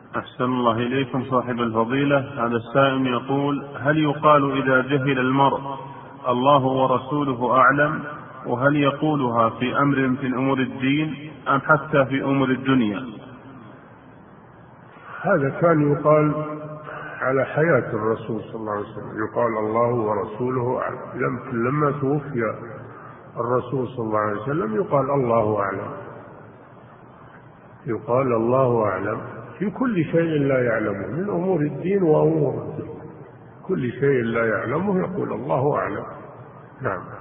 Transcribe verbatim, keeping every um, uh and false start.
أحسن الله إليكم صاحب الفضيلة. هذا السائل يقول: هل يقال إذا جهل المرء الله ورسوله أعلم؟ وهل يقولها في أمر في أمور الدين أم حتى في أمور الدنيا؟ هذا كان يقال على حياة الرسول صلى الله عليه وسلم، يقال الله ورسوله أعلم. لما توفي الرسول صلى الله عليه وسلم يقال الله أعلم، يقال الله أعلم في كل شيء لا يعلمه من أمور الدين وأمور الدين، كل شيء لا يعلمه يقول الله أعلم. نعم.